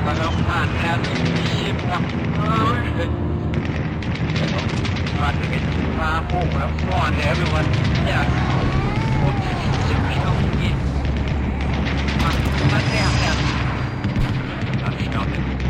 but I'm not having ship up. Trying to get far home. I'm gone to everyone. Yeah. What is it? I'm damn. I'm stopping.